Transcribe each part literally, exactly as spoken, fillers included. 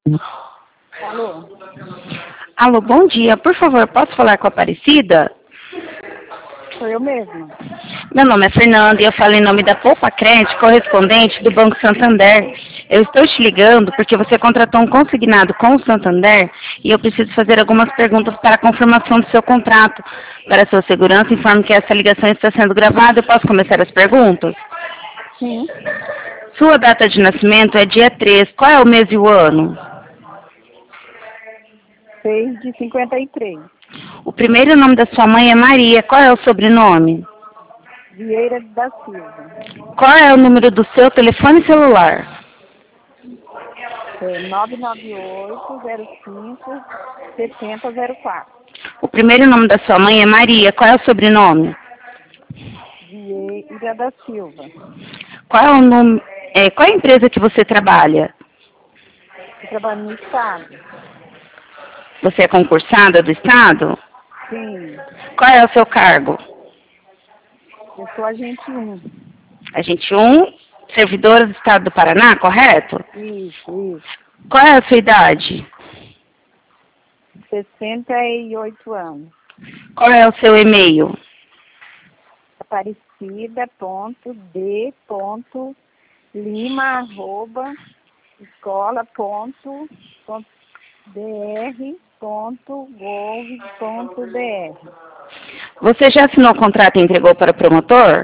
Alô? Alô, bom dia. Por favor, posso falar com a Aparecida? Sou eu mesma. Meu nome é Fernanda e eu falo em nome da Poupa Crédito, correspondente do Banco Santander. Eu estou te ligando porque você contratou um consignado com o Santander e eu preciso fazer algumas perguntas para a confirmação do seu contrato. Para a sua segurança, informe que essa ligação está sendo gravada. Eu posso começar as perguntas? Sim. Sua data de nascimento é dia três. Qual é o mês e o ano? seis de cinquenta e três. O primeiro nome da sua mãe é Maria. Qual é o sobrenome? Vieira da Silva. Qual é o número do seu telefone celular? É nove nove oito zero cinco sete zero zero quatro. O primeiro nome da sua mãe é Maria. Qual é o sobrenome? Vieira da Silva. Qual é o nome? É, qual é a empresa que você trabalha? Eu trabalho no Estado. Você é concursada do Estado? Sim. Qual é o seu cargo? Eu sou agente um. Agente um, servidora do Estado do Paraná, correto? Isso, isso. Qual é a sua idade? sessenta e oito anos. Qual é o seu e-mail? Aparecida ponto d ponto lima arroba escola ponto br ponto gov ponto br. Você já assinou o contrato e entregou para o promotor?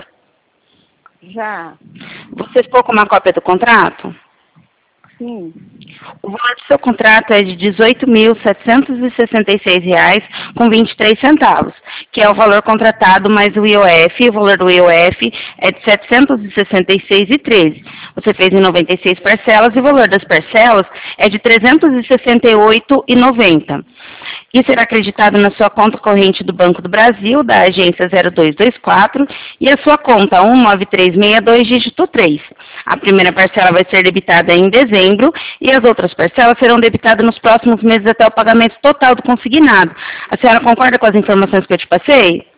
Já. Você ficou com uma cópia do contrato? Sim. O valor do seu contrato é de dezoito mil setecentos e sessenta e seis reais com vinte e três centavos, que é o valor contratado mais o I O F. O valor do I O F é de setecentos e sessenta e seis reais e treze centavos. Você fez em noventa e seis parcelas e o valor das parcelas é de trezentos e sessenta e oito reais e noventa centavos. E será acreditado na sua conta corrente do Banco do Brasil, da agência zero dois dois quatro, e a sua conta um nove três seis dois, dígito três. A primeira parcela vai ser debitada em dezembro e as outras parcelas serão debitadas nos próximos meses até o pagamento total do consignado. A senhora concorda com as informações que eu te passei?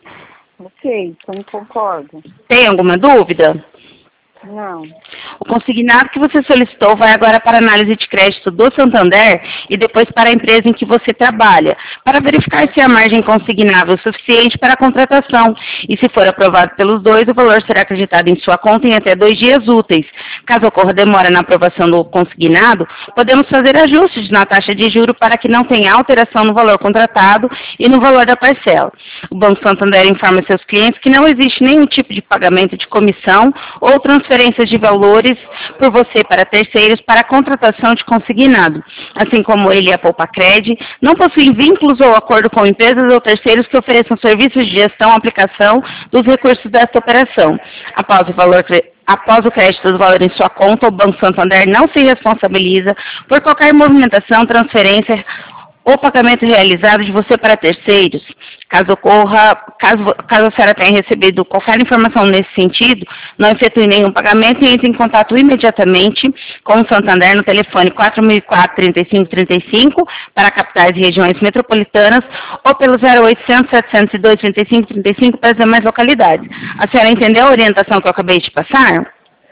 Ok, eu concordo. Tem alguma dúvida? Não. O consignado que você solicitou vai agora para a análise de crédito do Santander e depois para a empresa em que você trabalha, para verificar se a margem consignável é suficiente para a contratação. E se for aprovado pelos dois, o valor será acreditado em sua conta em até dois dias úteis. Caso ocorra demora na aprovação do consignado, podemos fazer ajustes na taxa de juros para que não tenha alteração no valor contratado e no valor da parcela. O Banco Santander informa seus clientes que não existe nenhum tipo de pagamento de comissão ou transferência de valores por você para terceiros para a contratação de consignado, assim como ele e a Poupa Cred não possuem vínculos ou acordo com empresas ou terceiros que ofereçam serviços de gestão ou aplicação dos recursos desta operação. Após o valor Após o crédito do valor em sua conta, o Banco Santander não se responsabiliza por qualquer movimentação, transferência ou pagamento realizado de você para terceiros. Caso ocorra, caso, caso a senhora tenha recebido qualquer informação nesse sentido, não efetue nenhum pagamento e entre em contato imediatamente com o Santander no telefone quatro mil e quatro, trinta e cinco trinta e cinco para capitais e regiões metropolitanas ou pelo zero oitocentos, setecentos e dois, trinta e cinco trinta e cinco para as demais localidades. A senhora entendeu a orientação que eu acabei de passar?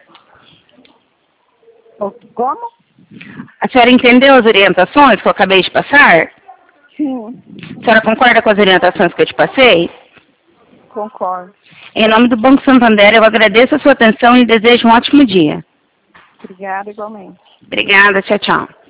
Como? A senhora entendeu as orientações que eu acabei de passar? Sim. A senhora concorda com as orientações que eu te passei? Concordo. Em nome do Banco Santander, eu agradeço a sua atenção e desejo um ótimo dia. Obrigada igualmente. Obrigada, tchau, tchau.